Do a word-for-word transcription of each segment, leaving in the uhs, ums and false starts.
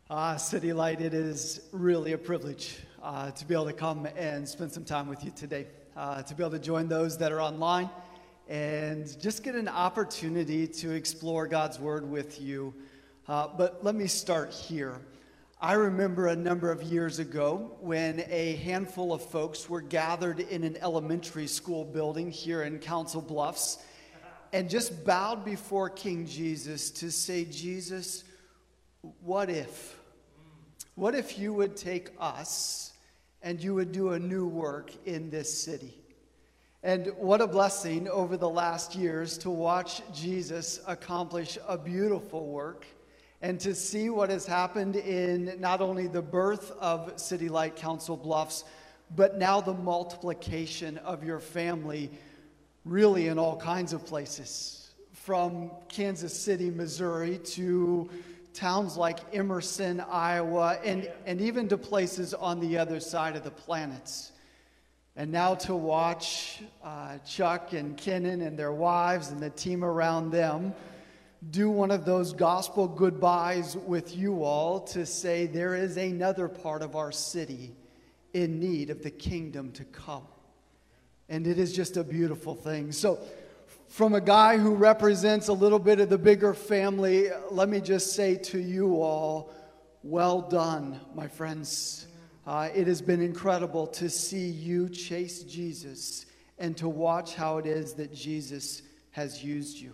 Uh, City Light, it is really a privilege uh, to be able to come and spend some time with you today, uh, to be able to join those that are online and just get an opportunity to explore God's Word with you. Uh, but let me start here. I remember a number of years ago when a handful of folks were gathered in an elementary school building here in Council Bluffs and just bowed before King Jesus to say, Jesus, what if? What if you would take us and you would do a new work in this city? And what a blessing over the last years to watch Jesus accomplish a beautiful work and to see what has happened in not only the birth of City Light Council Bluffs, but now the multiplication of your family really in all kinds of places, from Kansas City, Missouri, to towns like Emerson, Iowa, and, and even to places on the other side of the planet. And now to watch uh, Chuck and Kenan and their wives and the team around them do one of those gospel goodbyes with you all to say there is another part of our city in need of the kingdom to come. And it is just a beautiful thing. So from a guy who represents a little bit of the bigger family, let me just say to you all, well done, my friends. Uh, it has been incredible to see you chase Jesus and to watch how it is that Jesus has used you.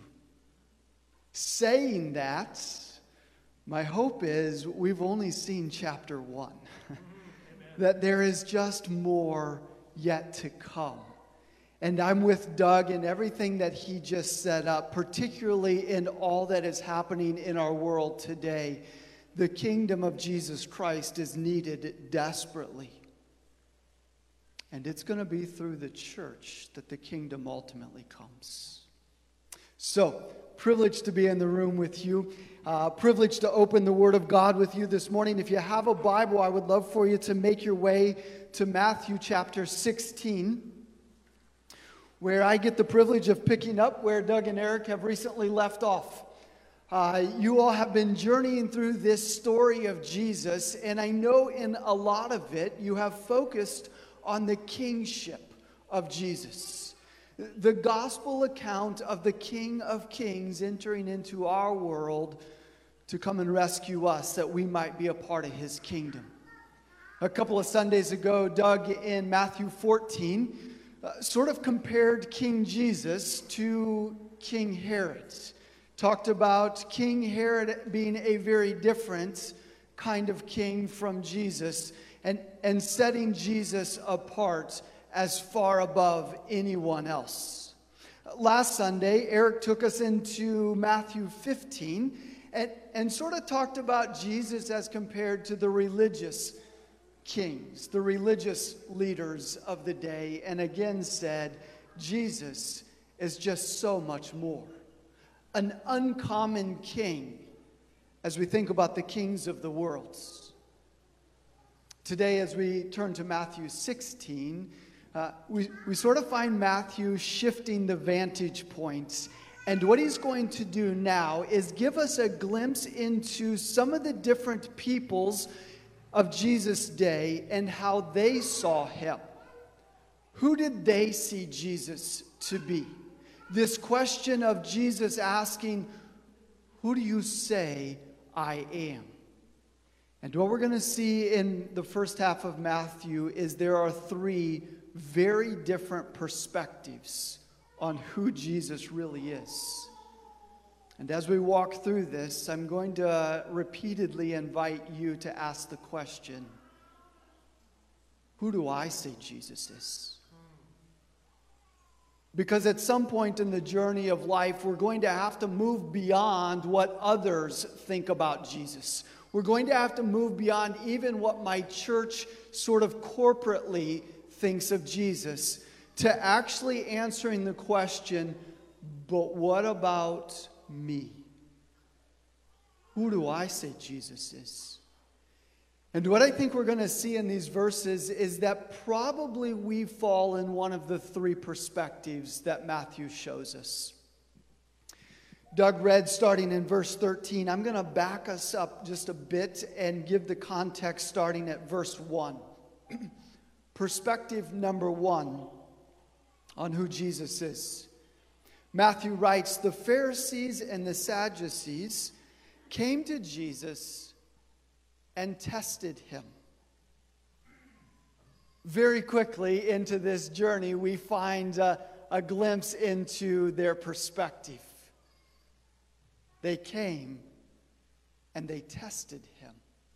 Saying that, my hope is we've only seen chapter one, that there is just more yet to come. And I'm with Doug in everything that he just set up, particularly in all that is happening in our world today. The kingdom of Jesus Christ is needed desperately. And it's going to be through the church that the kingdom ultimately comes. So, privileged to be in the room with you. Uh, privileged to open the Word of God with you this morning. If you have a Bible, I would love for you to make your way to Matthew chapter sixteen. Where I get the privilege of picking up where Doug and Eric have recently left off. Uh, you all have been journeying through this story of Jesus, and I know in a lot of it you have focused on the kingship of Jesus. The gospel account of the King of Kings entering into our world to come and rescue us that we might be a part of his kingdom. A couple of Sundays ago, Doug in Matthew fourteen Uh, sort of compared King Jesus to King Herod. Talked about King Herod being a very different kind of king from Jesus and, and setting Jesus apart as far above anyone else. Last Sunday, Eric took us into Matthew fifteen and, and sort of talked about Jesus as compared to the religious kings, the religious leaders of the day, and again said, Jesus is just so much more. An uncommon king as we think about the kings of the world. Today, as we turn to Matthew sixteen, uh, we, we sort of find Matthew shifting the vantage points. And what he's going to do now is give us a glimpse into some of the different peoples of Jesus' day and how they saw him. Who did they see Jesus to be? This question of Jesus asking, who do you say I am? And what we're going to see in the first half of Matthew is there are three very different perspectives on who Jesus really is. And as we walk through this, I'm going to repeatedly invite you to ask the question, who do I say Jesus is? Because at some point in the journey of life, we're going to have to move beyond what others think about Jesus. We're going to have to move beyond even what my church sort of corporately thinks of Jesus to actually answering the question, but what about me? Who do I say Jesus is? And what I think we're going to see in these verses is that probably we fall in one of the three perspectives that Matthew shows us. Doug read starting in verse thirteen. I'm going to back us up just a bit and give the context starting at verse one. Perspective number one on who Jesus is. Matthew writes, the Pharisees and the Sadducees came to Jesus and tested him. Very quickly into this journey, we find a, a glimpse into their perspective. They came and they tested him.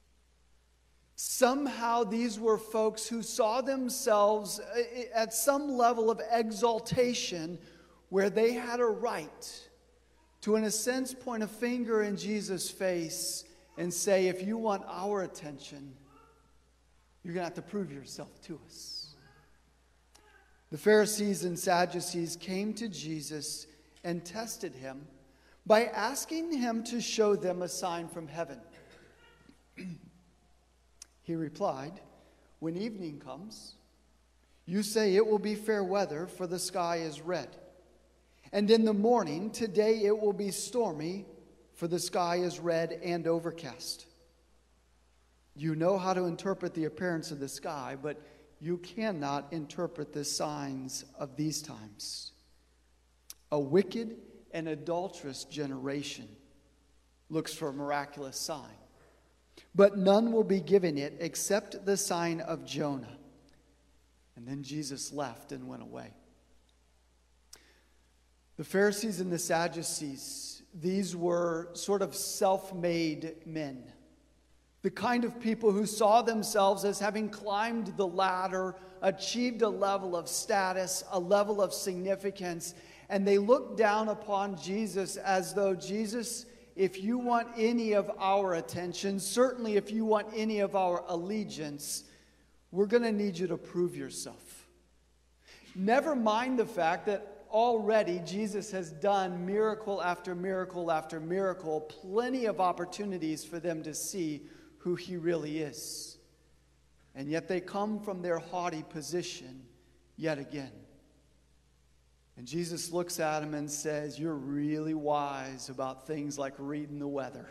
Somehow these were folks who saw themselves at some level of exaltation where they had a right to, in a sense, point a finger in Jesus' face and say, if you want our attention, you're going to have to prove yourself to us. The Pharisees and Sadducees came to Jesus and tested him by asking him to show them a sign from heaven. He replied, when evening comes, you say it will be fair weather, for the sky is red. And in the morning, today it will be stormy, for the sky is red and overcast. You know how to interpret the appearance of the sky, but you cannot interpret the signs of these times. A wicked and adulterous generation looks for a miraculous sign, but none will be given it except the sign of Jonah. And then Jesus left and went away. The Pharisees and the Sadducees, these were sort of self-made men. The kind of people who saw themselves as having climbed the ladder, achieved a level of status, a level of significance, and they looked down upon Jesus as though, Jesus, if you want any of our attention, certainly if you want any of our allegiance, we're going to need you to prove yourself. Never mind the fact that already Jesus has done miracle after miracle after miracle, plenty of opportunities for them to see who he really is. And yet they come from their haughty position yet again. And Jesus looks at him and says, you're really wise about things like reading the weather.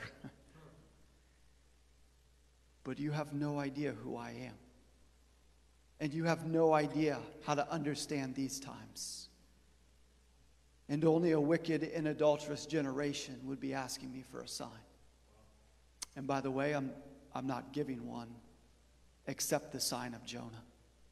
But you have no idea who I am. And you have no idea how to understand these times. And only a wicked and adulterous generation would be asking me for a sign. And by the way, I'm, I'm not giving one except the sign of Jonah.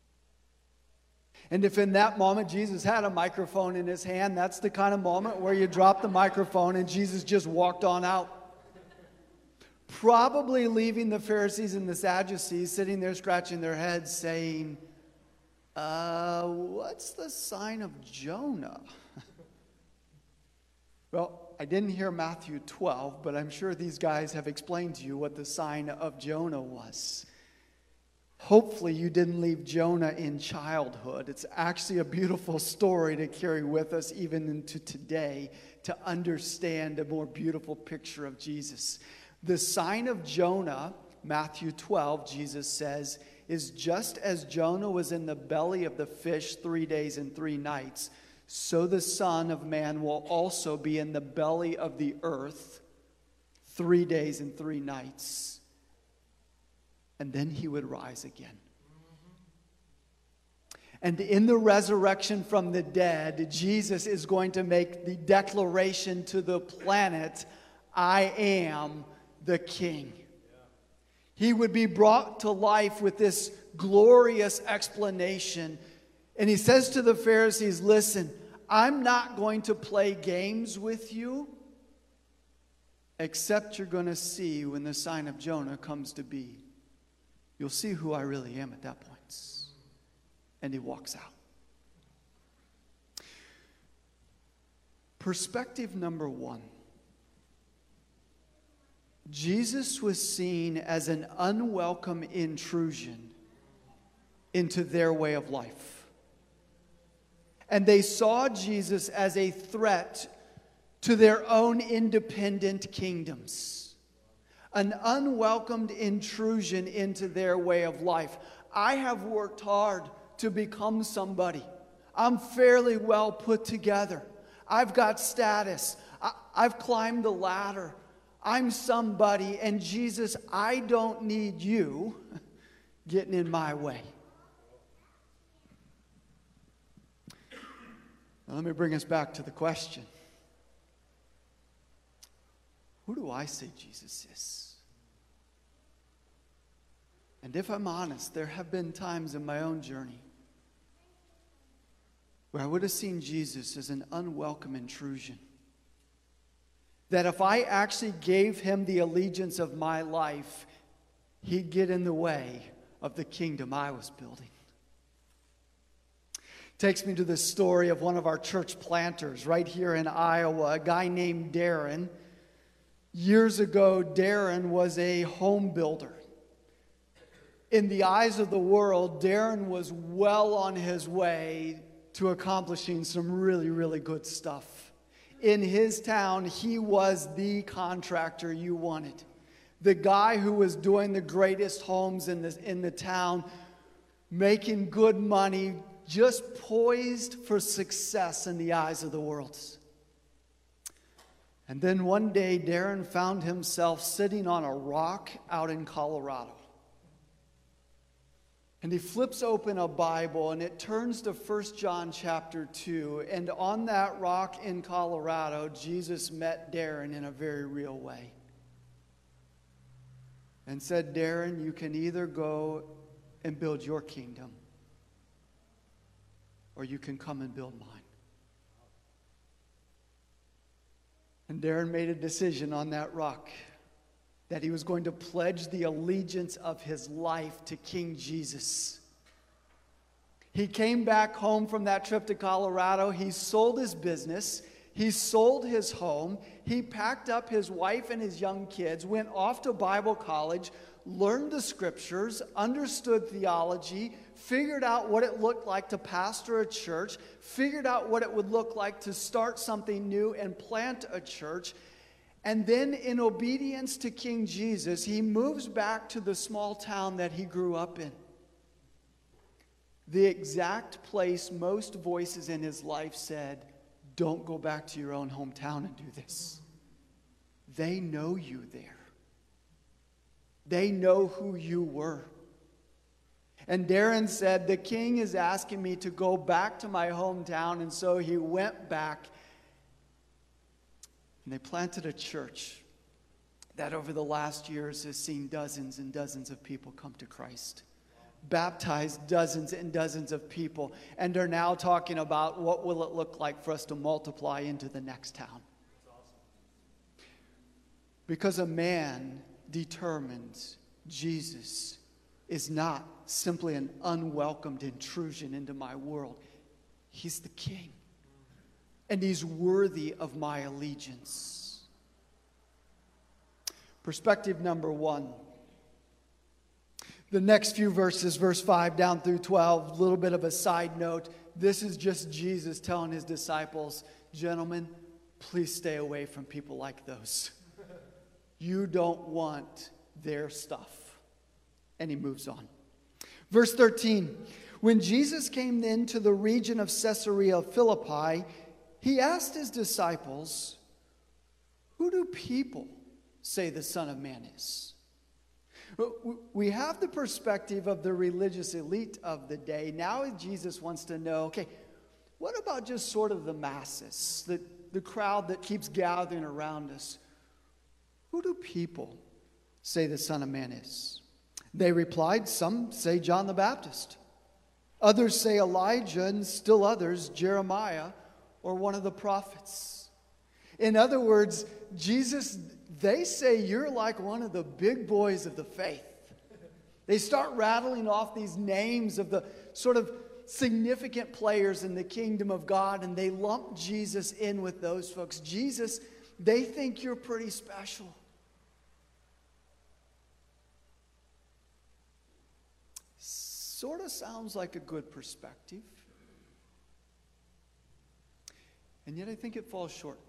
And if in that moment Jesus had a microphone in his hand, that's the kind of moment where you drop the microphone and Jesus just walked on out. Probably leaving the Pharisees and the Sadducees sitting there scratching their heads saying, uh, what's the sign of Jonah? Well, I didn't hear Matthew twelve, but I'm sure these guys have explained to you what the sign of Jonah was. Hopefully you didn't leave Jonah in childhood. It's actually a beautiful story to carry with us even into today to understand a more beautiful picture of Jesus. The sign of Jonah, Matthew twelve, Jesus says, is just as Jonah was in the belly of the fish three days and three nights, so the Son of Man will also be in the belly of the earth three days and three nights. And then he would rise again. And in the resurrection from the dead, Jesus is going to make the declaration to the planet, I am the King. He would be brought to life with this glorious explanation. And he says to the Pharisees, listen, I'm not going to play games with you, except you're going to see when the sign of Jonah comes to be. You'll see who I really am at that point. And he walks out. Perspective number one. Jesus was seen as an unwelcome intrusion into their way of life. And they saw Jesus as a threat to their own independent kingdoms. An unwelcomed intrusion into their way of life. I have worked hard to become somebody. I'm fairly well put together. I've got status. I, I've climbed the ladder. I'm somebody, and Jesus, I don't need you getting in my way. Now, let me bring us back to the question. Who do I say Jesus is? And if I'm honest, there have been times in my own journey where I would have seen Jesus as an unwelcome intrusion. That if I actually gave him the allegiance of my life, he'd get in the way of the kingdom I was building. Takes me to the story of one of our church planters right here in Iowa, a guy named Darren. Years ago, Darren was a home builder. In the eyes of the world, Darren was well on his way to accomplishing some really, really good stuff. In his town, he was the contractor you wanted. The guy who was doing the greatest homes in the, in the town, making good money, just poised for success in the eyes of the world. And then one day, Darren found himself sitting on a rock out in Colorado. And he flips open a Bible, and it turns to First John chapter two. And on that rock in Colorado, Jesus met Darren in a very real way. And said, Darren, you can either go and build your kingdom, or you can come and build mine. And Darren made a decision on that rock that he was going to pledge the allegiance of his life to King Jesus. He came back home from that trip to Colorado. He sold his business. He sold his home. He packed up his wife and his young kids, went off to Bible college, learned the scriptures, understood theology, figured out what it looked like to pastor a church, figured out what it would look like to start something new and plant a church. And then in obedience to King Jesus, he moves back to the small town that he grew up in. The exact place most voices in his life said, don't go back to your own hometown and do this. They know you there. They know who you were. And Darren said, the king is asking me to go back to my hometown. And so he went back. And they planted a church that over the last years has seen dozens and dozens of people come to Christ. Baptized dozens and dozens of people. And are now talking about what will it look like for us to multiply into the next town. Because a man determines Jesus is not simply an unwelcomed intrusion into my world. He's the king. And he's worthy of my allegiance. Perspective number one. The next few verses, verse five down through twelve, a little bit of a side note. This is just Jesus telling his disciples, gentlemen, please stay away from people like those. You don't want their stuff. And he moves on. Verse thirteen. When Jesus came then to the region of Caesarea Philippi, he asked his disciples, who do people say the Son of Man is? We have the perspective of the religious elite of the day. Now Jesus wants to know, okay, what about just sort of the masses, the, the crowd that keeps gathering around us? Who do people say the Son of Man is? They replied, some say John the Baptist. Others say Elijah, and still others, Jeremiah, or one of the prophets. In other words, Jesus, they say you're like one of the big boys of the faith. They start rattling off these names of the sort of significant players in the kingdom of God, and they lump Jesus in with those folks. Jesus, they think you're pretty special. Sort of sounds like a good perspective. And yet I think it falls short.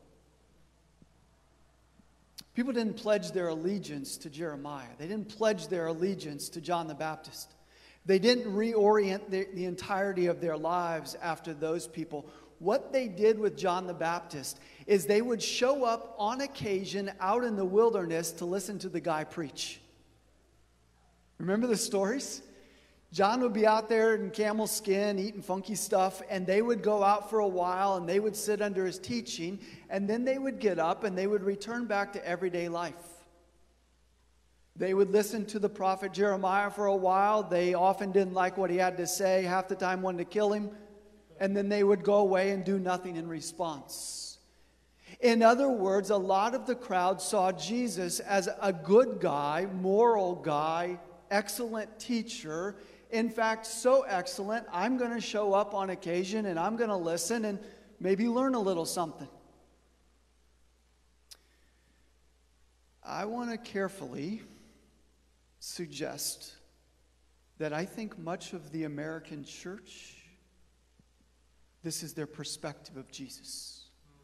People didn't pledge their allegiance to Jeremiah. They didn't pledge their allegiance to John the Baptist. They didn't reorient the, the entirety of their lives after those people. what they did with John the Baptist is they would show up on occasion out in the wilderness to listen to the guy preach. Remember the stories? John would be out there in camel skin, eating funky stuff, and they would go out for a while, and they would sit under his teaching, and then they would get up, and they would return back to everyday life. They would listen to the prophet Jeremiah for a while. They often didn't like what he had to say, half the time wanted to kill him, and then they would go away and do nothing in response. In other words, a lot of the crowd saw Jesus as a good guy, moral guy, excellent teacher. In fact, so excellent, I'm going to show up on occasion and I'm going to listen and maybe learn a little something. I want to carefully suggest that I think much of the American church, this is their perspective of Jesus.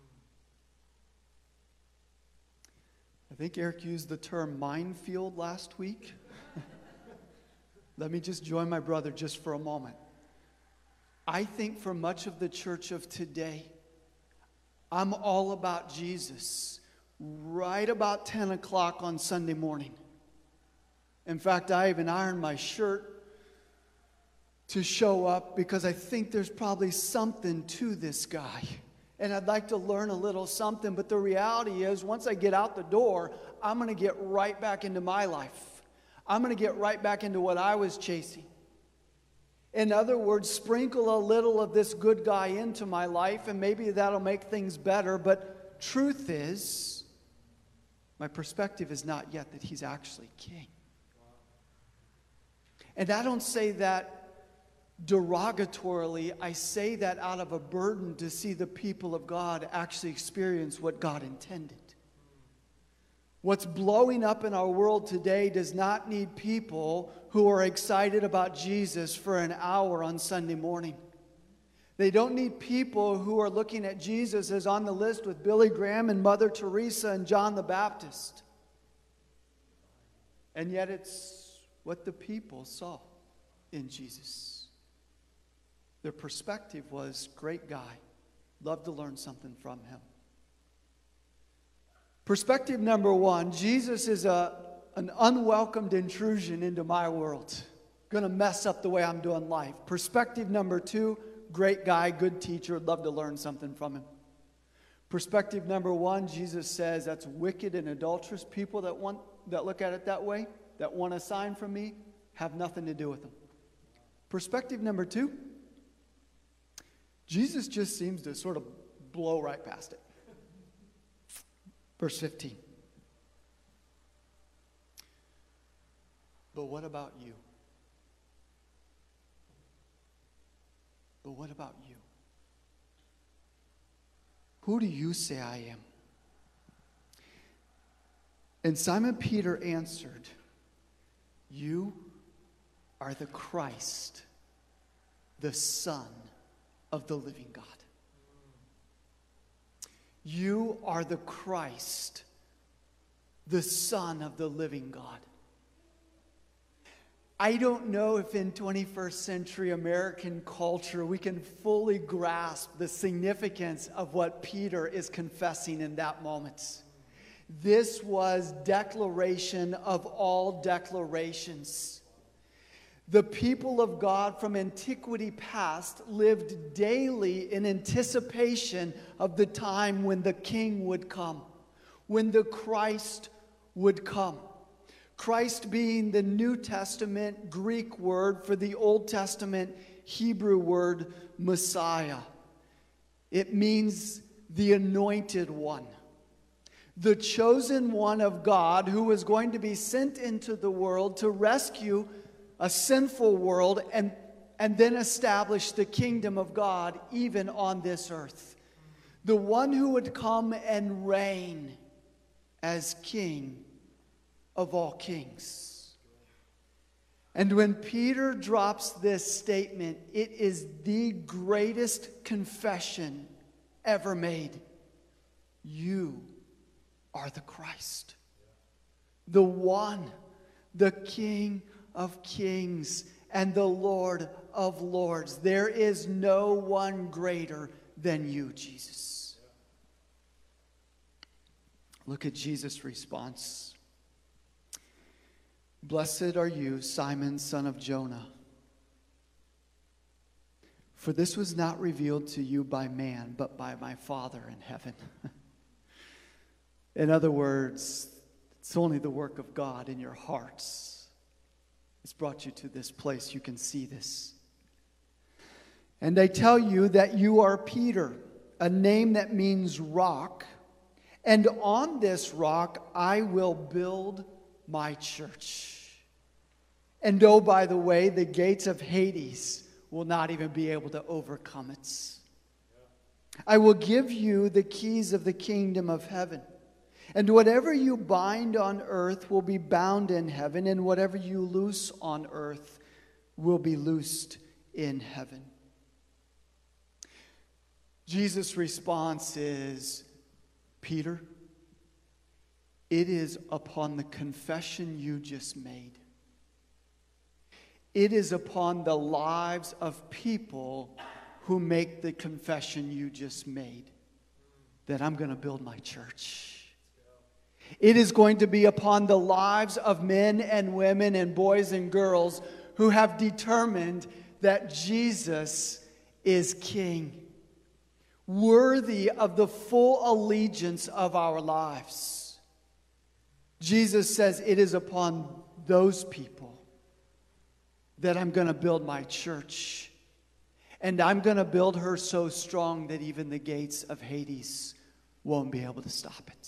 I think Eric used the term minefield last week. Let me just join my brother just for a moment. I think for much of the church of today, I'm all about Jesus right about ten o'clock on Sunday morning. In fact, I even ironed my shirt to show up because I think there's probably something to this guy. And I'd like to learn a little something, but the reality is once I get out the door, I'm going to get right back into my life. I'm going to get right back into what I was chasing. In other words, sprinkle a little of this good guy into my life, and maybe that'll make things better. But truth is, my perspective is not yet that he's actually king. And I don't say that derogatorily. I say that out of a burden to see the people of God actually experience what God intended. What's blowing up in our world today does not need people who are excited about Jesus for an hour on Sunday morning. They don't need people who are looking at Jesus as on the list with Billy Graham and Mother Teresa and John the Baptist. And yet it's what the people saw in Jesus. Their perspective was, great guy, love to learn something from him. Perspective number one, Jesus is a, an unwelcomed intrusion into my world. Going to mess up the way I'm doing life. Perspective number two, great guy, good teacher, love to learn something from him. Perspective number one, Jesus says that's wicked and adulterous people that want that look at it that way, that want a sign from me, have nothing to do with them. Perspective number two, Jesus just seems to sort of blow right past it. Verse fifteen. But what about you? But what about you? Who do you say I am? And Simon Peter answered, you are the Christ, the Son of the living God. You are the Christ, the Son of the living God. I don't know if in twenty-first century American culture we can fully grasp the significance of what Peter is confessing in that moment. This was declaration of all declarations. The people of God from antiquity past lived daily in anticipation of the time when the King would come, when the Christ would come. Christ being the New Testament Greek word for the Old Testament Hebrew word Messiah. It means the anointed one, the chosen one of God who was going to be sent into the world to rescue a sinful world and, and then establish the kingdom of God even on this earth. The one who would come and reign as King of all kings. And when Peter drops this statement, it is the greatest confession ever made. You are the Christ, the one, the King of kings and the Lord of lords. There is no one greater than you, Jesus. Look at Jesus' response. Blessed are you, Simon, son of Jonah. For this was not revealed to you by man, but by my Father in heaven. In other words, it's only the work of God in your hearts. It's brought you to this place. You can see this. And I tell you that you are Peter, a name that means rock. And on this rock I will build my church. And oh, by the way, the gates of Hades will not even be able to overcome it. I will give you the keys of the kingdom of heaven. And whatever you bind on earth will be bound in heaven, and whatever you loose on earth will be loosed in heaven. Jesus' response is, Peter, it is upon the confession you just made. It is upon the lives of people who make the confession you just made that I'm going to build my church. It is going to be upon the lives of men and women and boys and girls who have determined that Jesus is King, worthy of the full allegiance of our lives. Jesus says it is upon those people that I'm going to build my church. And I'm going to build her so strong that even the gates of Hades won't be able to stop it.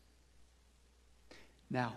Now,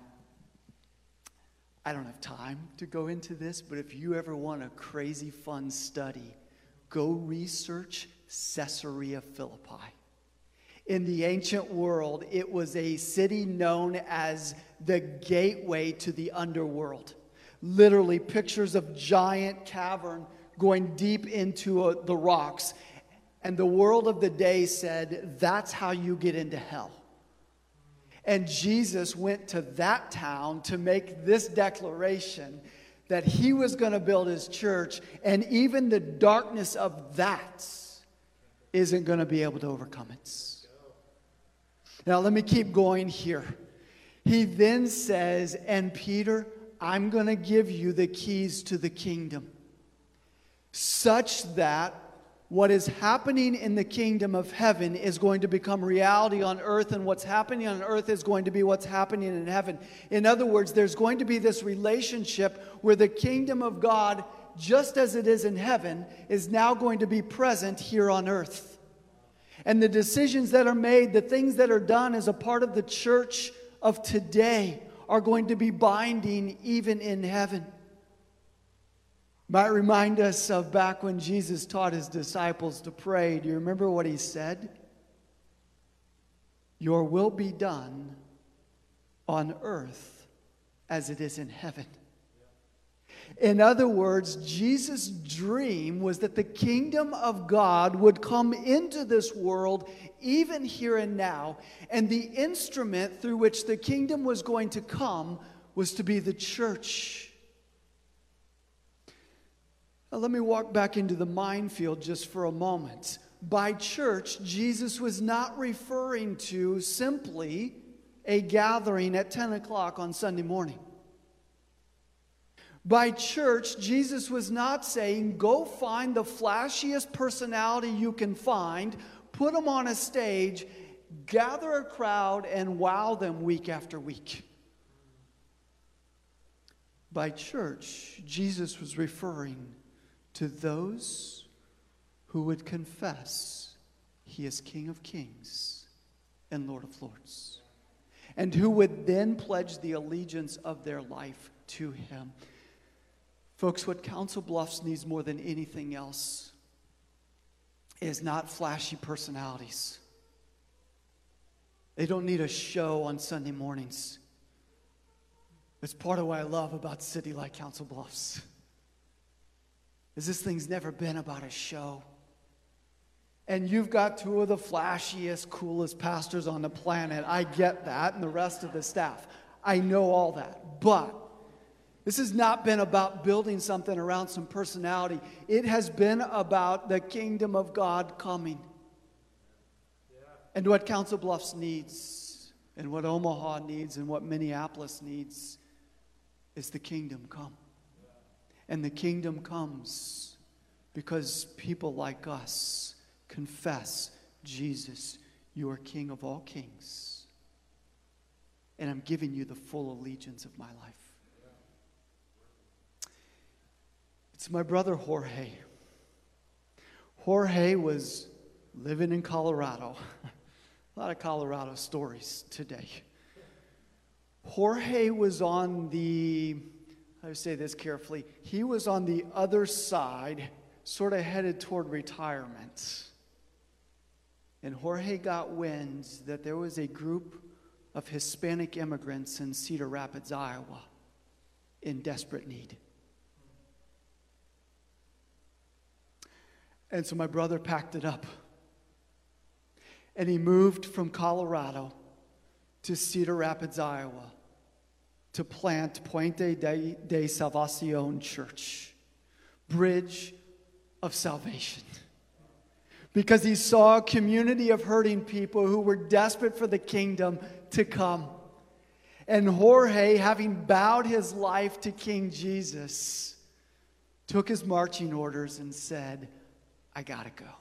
I don't have time to go into this, but if you ever want a crazy fun study, go research Caesarea Philippi. In the ancient world, it was a city known as the gateway to the underworld. Literally pictures of giant cavern going deep into uh, the rocks. And the world of the day said, that's how you get into hell. And Jesus went to that town to make this declaration that he was going to build his church, and even the darkness of that isn't going to be able to overcome it. Now let me keep going here. He then says, and Peter, I'm going to give you the keys to the kingdom, such that what is happening in the kingdom of heaven is going to become reality on earth, and what's happening on earth is going to be what's happening in heaven. In other words, there's going to be this relationship where the kingdom of God, just as it is in heaven, is now going to be present here on earth. And the decisions that are made, the things that are done as a part of the church of today are going to be binding even in heaven. Might remind us of back when Jesus taught his disciples to pray. Do you remember what he said? Your will be done on earth as it is in heaven. In other words, Jesus' dream was that the kingdom of God would come into this world even here and now, and the instrument through which the kingdom was going to come was to be the church. Now, let me walk back into the minefield just for a moment. By church, Jesus was not referring to simply a gathering at ten o'clock on Sunday morning. By church, Jesus was not saying, go find the flashiest personality you can find, put them on a stage, gather a crowd, and wow them week after week. By church, Jesus was referring to those who would confess he is King of Kings and Lord of Lords, and who would then pledge the allegiance of their life to him. Folks, what Council Bluffs needs more than anything else is not flashy personalities. They don't need a show on Sunday mornings. It's part of what I love about City Light Council Bluffs. Is this thing's never been about a show. And you've got two of the flashiest, coolest pastors on the planet. I get that, and the rest of the staff. I know all that. But this has not been about building something around some personality. It has been about the kingdom of God coming. And what Council Bluffs needs, and what Omaha needs, and what Minneapolis needs is the kingdom come. And the kingdom comes because people like us confess, Jesus, you are King of all kings. And I'm giving you the full allegiance of my life. It's my brother Jorge. Jorge was living in Colorado. A lot of Colorado stories today. Jorge was on the, how do I say this carefully? He was on the other side, sort of headed toward retirement. And Jorge got wind that there was a group of Hispanic immigrants in Cedar Rapids, Iowa, in desperate need. And so my brother packed it up. And he moved from Colorado to Cedar Rapids, Iowa, to plant Puente de, de Salvacion Church, Bridge of Salvation. Because he saw a community of hurting people who were desperate for the kingdom to come. And Jorge, having bowed his life to King Jesus, took his marching orders and said, I gotta go.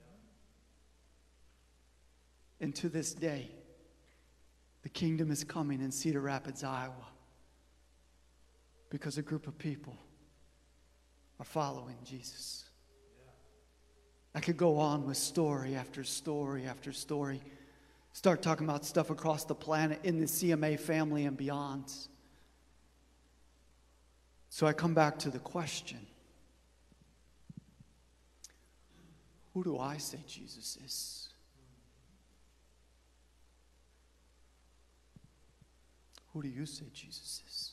And to this day, the kingdom is coming in Cedar Rapids, Iowa, because a group of people are following Jesus. I could go on with story after story after story. Start talking about stuff across the planet in the C M A family and beyond. So I come back to the question, who do I say Jesus is? Who do you say Jesus is?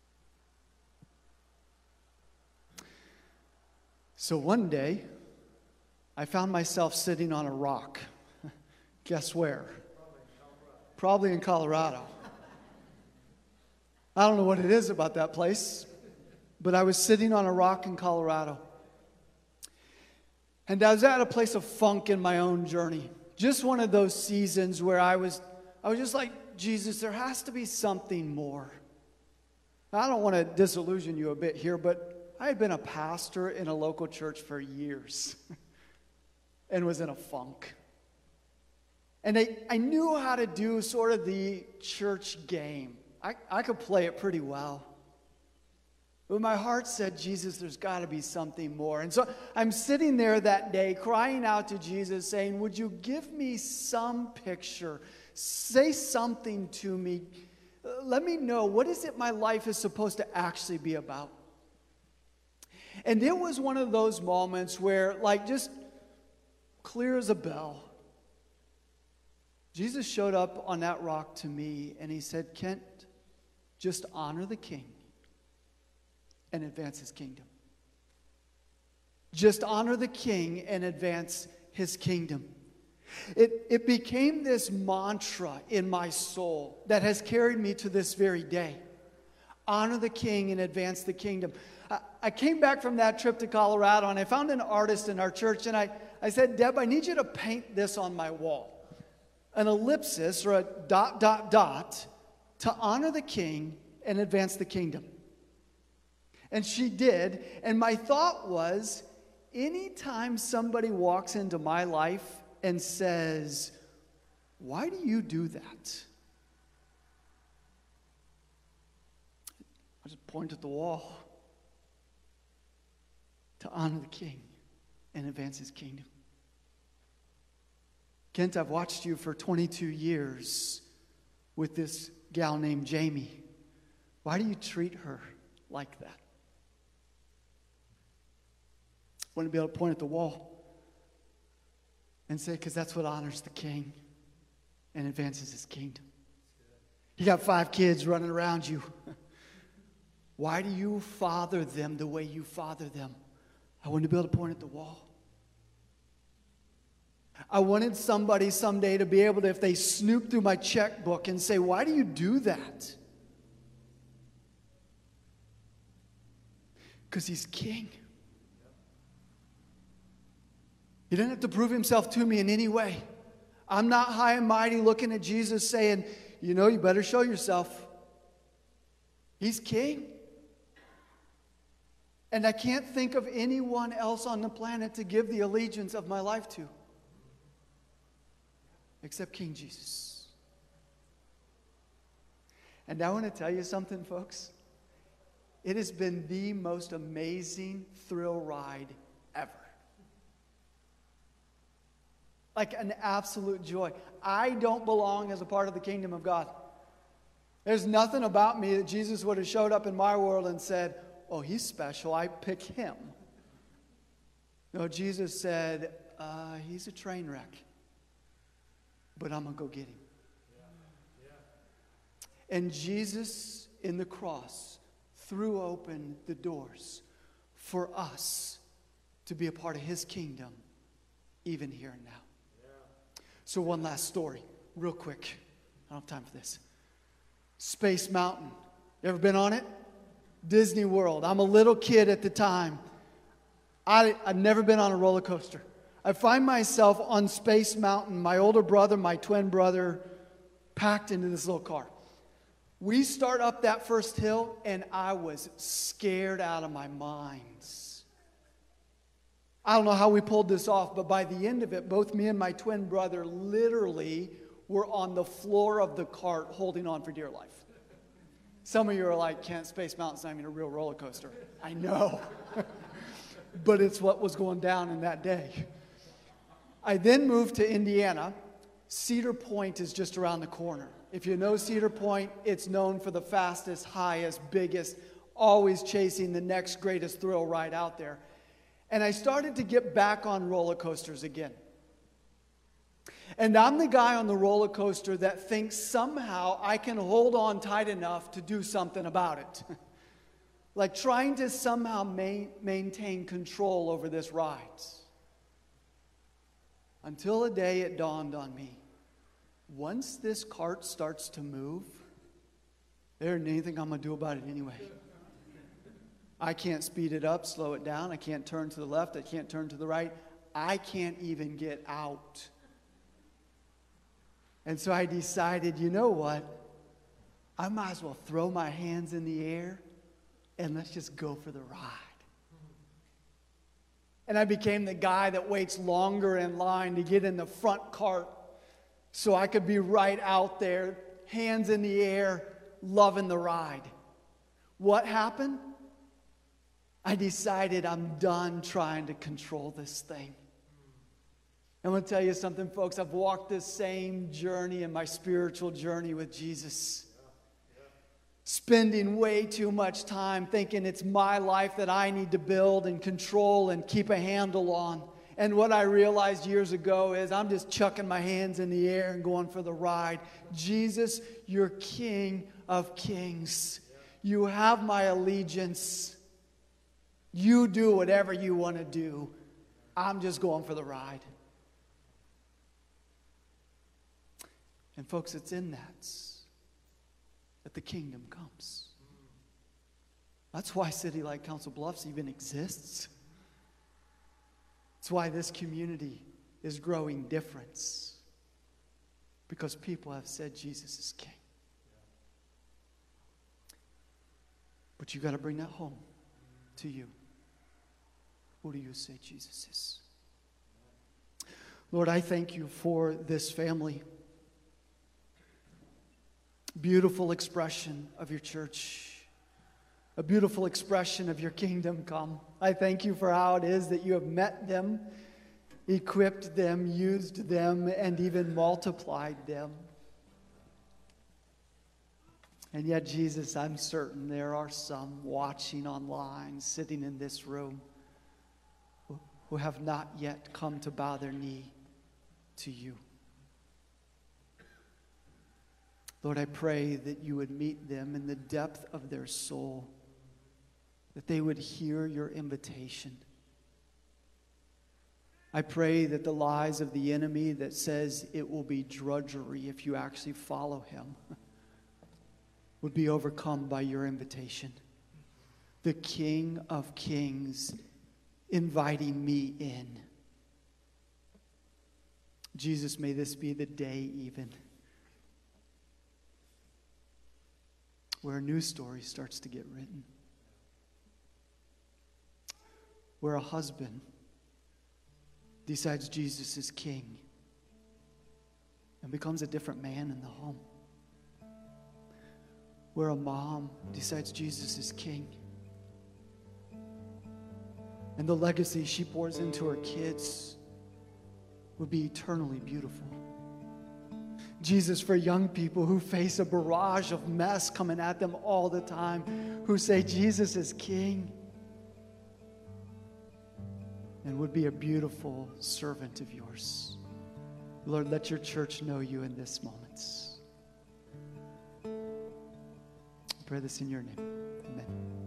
So one day, I found myself sitting on a rock. Guess where? Probably in Colorado. I don't know what it is about that place, but I was sitting on a rock in Colorado. And I was at a place of funk in my own journey. Just one of those seasons where I was, I was just like, Jesus, there has to be something more. I don't want to disillusion you a bit here, but I had been a pastor in a local church for years and was in a funk. And I, I knew how to do sort of the church game. I, I could play it pretty well. But my heart said, Jesus, there's got to be something more. And so I'm sitting there that day crying out to Jesus saying, would you give me some picture? Say something to me. Let me know, what is it my life is supposed to actually be about? And it was one of those moments where, like, just clear as a bell, Jesus showed up on that rock to me and he said, Kent, just honor the King and advance his kingdom. Just honor the King and advance his kingdom. It, it became this mantra in my soul that has carried me to this very day. Honor the King and advance the kingdom. I, I came back from that trip to Colorado and I found an artist in our church and I, I said, Deb, I need you to paint this on my wall. An ellipsis or a dot, dot, dot to honor the King and advance the kingdom. And she did. And my thought was, anytime somebody walks into my life and says, why do you do that? I just point at the wall to honor the King and advance his kingdom. Kent, I've watched you for twenty-two years with this gal named Jamie. Why do you treat her like that? I want to be able to point at the wall and say, because that's what honors the King and advances his kingdom. You got five kids running around you. Why do you father them the way you father them? I want to be able to point at the wall. I wanted somebody someday to be able to, if they snoop through my checkbook and say, why do you do that? Because he's king. He didn't have to prove himself to me in any way. I'm not high and mighty looking at Jesus saying, you know, you better show yourself. He's king. And I can't think of anyone else on the planet to give the allegiance of my life to except King Jesus. And I want to tell you something, folks. It has been the most amazing thrill ride ever. Like an absolute joy. I don't belong as a part of the kingdom of God. There's nothing about me that Jesus would have showed up in my world and said, oh, he's special, I pick him. No, Jesus said, uh, he's a train wreck, but I'm going to go get him. Yeah. Yeah. And Jesus in the cross threw open the doors for us to be a part of his kingdom, even here and now. Yeah. So one last story, real quick. I don't have time for this. Space Mountain. You ever been on it? Disney World. I'm a little kid at the time. I, I've never been on a roller coaster. I find myself on Space Mountain, my older brother, my twin brother, packed into this little car. We start up that first hill, and I was scared out of my mind. I don't know how we pulled this off, but by the end of it, both me and my twin brother literally were on the floor of the cart holding on for dear life. Some of you are like, Kent, Space Mountain's not even a real roller coaster. I know. But it's what was going down in that day. I then moved to Indiana. Cedar Point is just around the corner. If you know Cedar Point, it's known for the fastest, highest, biggest, always chasing the next greatest thrill ride out there. And I started to get back on roller coasters again. And I'm the guy on the roller coaster that thinks somehow I can hold on tight enough to do something about it. Like trying to somehow ma- maintain control over this ride. Until a day it dawned on me. Once this cart starts to move, there isn't anything I'm going to do about it anyway. I can't speed it up, slow it down. I can't turn to the left. I can't turn to the right. I can't even get out. And so I decided, you know what? I might as well throw my hands in the air and let's just go for the ride. And I became the guy that waits longer in line to get in the front cart so I could be right out there, hands in the air, loving the ride. What happened? I decided I'm done trying to control this thing. I'm going to tell you something, folks. I've walked this same journey in my spiritual journey with Jesus. Spending way too much time thinking it's my life that I need to build and control and keep a handle on. And what I realized years ago is I'm just chucking my hands in the air and going for the ride. Jesus, you're King of Kings. You have my allegiance. You do whatever you want to do. I'm just going for the ride. And folks, it's in that that the kingdom comes. That's why City Light Council Bluffs even exists. It's why this community is growing difference. Because people have said Jesus is King. But you got to bring that home to you. Who do you say Jesus is? Lord, I thank you for this family. Beautiful expression of your church. A beautiful expression of your kingdom come. I thank you for how it is that you have met them, equipped them, used them, and even multiplied them. And yet, Jesus, I'm certain there are some watching online, sitting in this room, who have not yet come to bow their knee to you. Lord, I pray that you would meet them in the depth of their soul, that they would hear your invitation. I pray that the lies of the enemy that says it will be drudgery if you actually follow him would be overcome by your invitation. The King of Kings inviting me in. Jesus, may this be the day even where a new story starts to get written. Where a husband decides Jesus is king and becomes a different man in the home. Where a mom decides Jesus is king and the legacy she pours into her kids would be eternally beautiful. Jesus, for young people who face a barrage of mess coming at them all the time, who say Jesus is king, and would be a beautiful servant of yours. Lord, let your church know you in this moment. I pray this in your name. Amen.